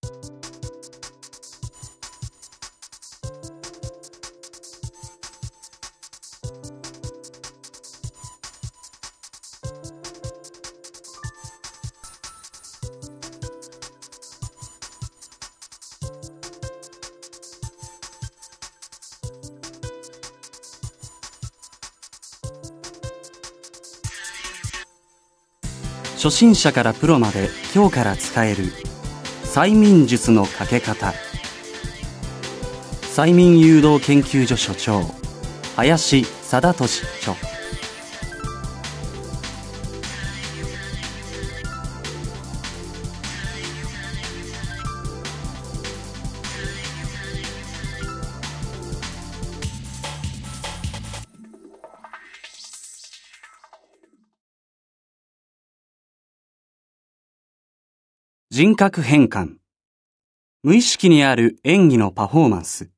初心者からプロまで今日から使える催眠術のかけ方。催眠誘導研究所所長林貞俊著。人格変換。無意識にある演技のパフォーマンス。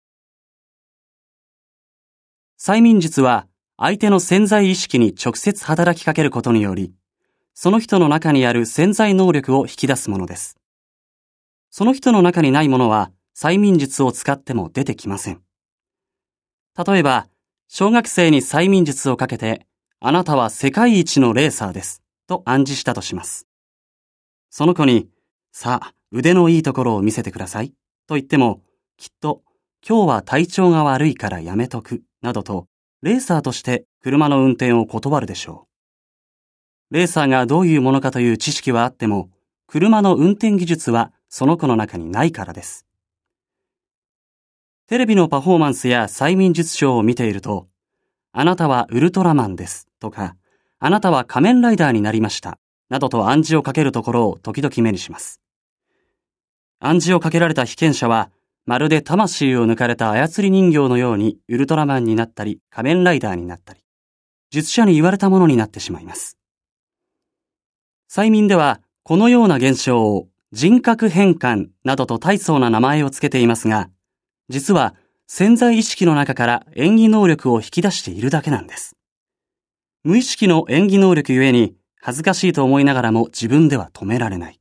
催眠術は相手の潜在意識に直接働きかけることにより、その人の中にある潜在能力を引き出すものです。その人の中にないものは催眠術を使っても出てきません。例えば、小学生に催眠術をかけて、あなたは世界一のレーサーです、と暗示したとします。その子に、さあ、腕のいいところを見せてください、と言っても、きっと、今日は体調が悪いからやめとく、などと、レーサーとして車の運転を断るでしょう。レーサーがどういうものかという知識はあっても、車の運転技術はその子の中にないからです。テレビのパフォーマンスや催眠術ショーを見ていると、あなたはウルトラマンです、とか、あなたは仮面ライダーになりました、などと暗示をかけるところを時々目にします。暗示をかけられた被験者は、まるで魂を抜かれた操り人形のようにウルトラマンになったり仮面ライダーになったり、術者に言われたものになってしまいます。催眠ではこのような現象を人格変換などと大層な名前をつけていますが、実は潜在意識の中から演技能力を引き出しているだけなんです。無意識の演技能力ゆえに恥ずかしいと思いながらも自分では止められない。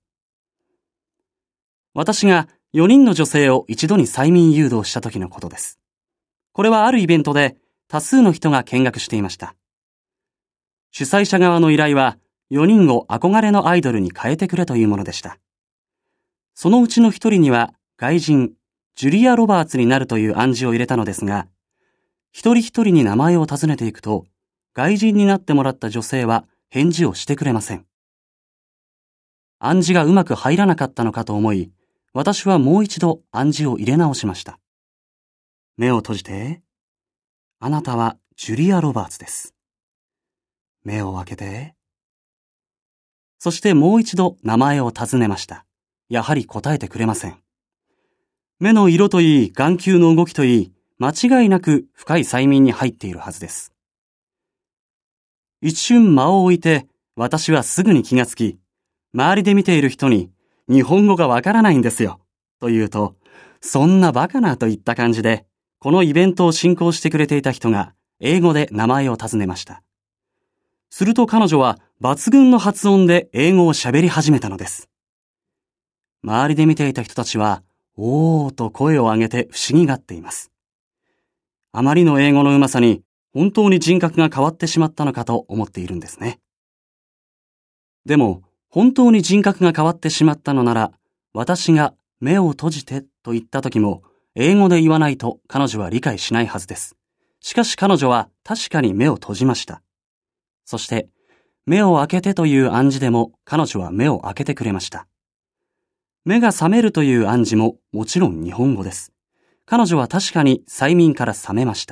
私が4人の女性を一度に催眠誘導した時のことです。これはあるイベントで多数の人が見学していました。主催者側の依頼は4人を憧れのアイドルに変えてくれというものでした。そのうちの1人には外人、ジュリア・ロバーツになるという暗示を入れたのですが、一人一人に名前を尋ねていくと、外人になってもらった女性は返事をしてくれません。暗示がうまく入らなかったのかと思い、私はもう一度暗示を入れ直しました。目を閉じて。あなたはジュリア・ロバーツです。目を開けて。そしてもう一度名前を尋ねました。やはり答えてくれません。目の色といい、眼球の動きといい、間違いなく深い催眠に入っているはずです。一瞬間を置いて、私はすぐに気がつき、周りで見ている人に、日本語がわからないんですよ、と言うと、そんなバカなといった感じで、このイベントを進行してくれていた人が、英語で名前を尋ねました。すると彼女は抜群の発音で英語を喋り始めたのです。周りで見ていた人たちは、おーと声を上げて不思議がっています。あまりの英語のうまさに、本当に人格が変わってしまったのかと思っているんですね。でも、本当に人格が変わってしまったのなら、私が目を閉じてと言った時も、英語で言わないと彼女は理解しないはずです。しかし彼女は確かに目を閉じました。そして、目を開けてという暗示でも彼女は目を開けてくれました。目が覚めるという暗示ももちろん日本語です。彼女は確かに催眠から覚めました。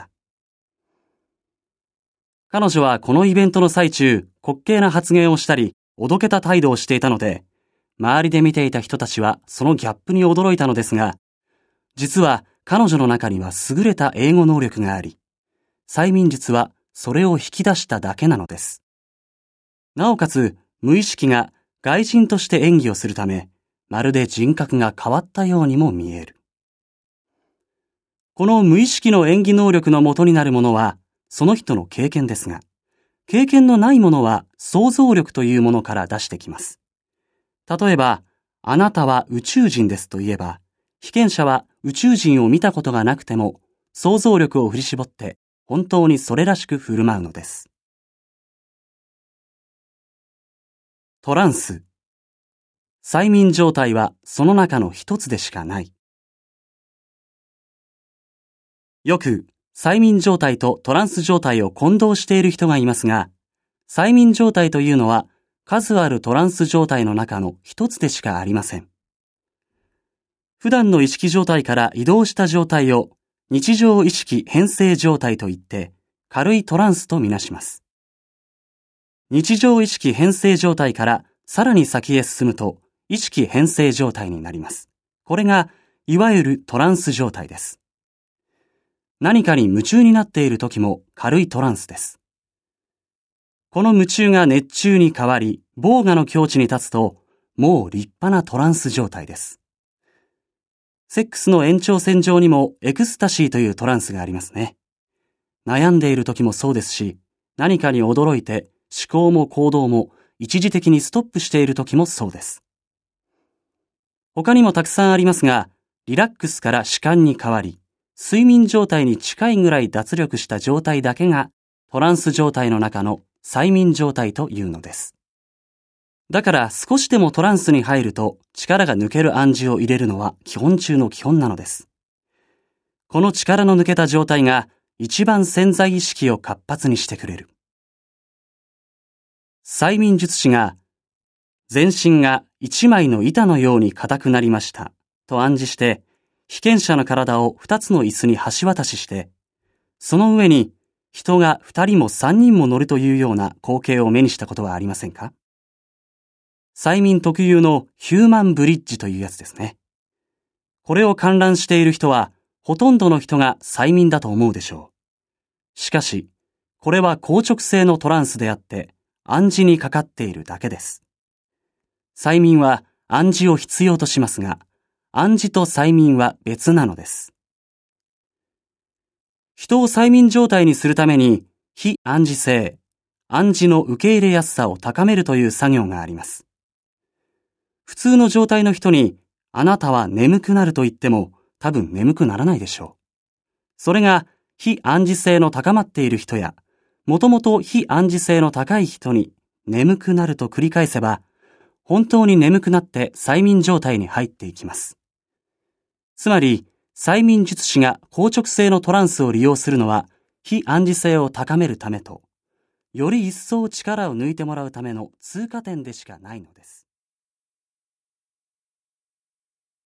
彼女はこのイベントの最中、滑稽な発言をしたり、おどけた態度をしていたので、周りで見ていた人たちはそのギャップに驚いたのですが、実は彼女の中には優れた英語能力があり、催眠術はそれを引き出しただけなのです。なおかつ、無意識が外人として演技をするため、まるで人格が変わったようにも見える。この無意識の演技能力の元になるものは、その人の経験ですが、経験のないものは想像力というものから出してきます。例えば、 あなたは宇宙人ですと言えば、被験者は宇宙人を見たことがなくても、想像力を振り絞って本当にそれらしく振る舞うのです。トランス。催眠状態はその中の一つでしかない。よく催眠状態とトランス状態を混同している人がいますが、催眠状態というのは数あるトランス状態の中の一つでしかありません。普段の意識状態から移動した状態を日常意識変性状態といって軽いトランスとみなします。日常意識変性状態からさらに先へ進むと意識変性状態になります。これがいわゆるトランス状態です。何かに夢中になっている時も軽いトランスです。この夢中が熱中に変わり、ボーガの境地に立つと、もう立派なトランス状態です。セックスの延長線上にもエクスタシーというトランスがありますね。悩んでいる時もそうですし、何かに驚いて思考も行動も一時的にストップしている時もそうです。他にもたくさんありますが、リラックスから弛緩に変わり、睡眠状態に近いぐらい脱力した状態だけがトランス状態の中の催眠状態というのです。だから少しでもトランスに入ると力が抜ける暗示を入れるのは基本中の基本なのです。この力の抜けた状態が一番潜在意識を活発にしてくれる。催眠術師が全身が一枚の板のように硬くなりましたと暗示して被験者の体を2つの椅子に橋渡しして、その上に人が2人も3人も乗るというような光景を目にしたことはありませんか？催眠特有のヒューマンブリッジというやつですね。これを観覧している人は、ほとんどの人が催眠だと思うでしょう。しかし、これは硬直性のトランスであって、暗示にかかっているだけです。催眠は暗示を必要としますが、暗示と催眠は別なのです。人を催眠状態にするために、非暗示性、暗示の受け入れやすさを高めるという作業があります。普通の状態の人に、あなたは眠くなると言っても、多分眠くならないでしょう。それが、非暗示性の高まっている人や、もともと非暗示性の高い人に、眠くなると繰り返せば、本当に眠くなって催眠状態に入っていきます。つまり、催眠術師が硬直性のトランスを利用するのは、非暗示性を高めるためと、より一層力を抜いてもらうための通過点でしかないのです。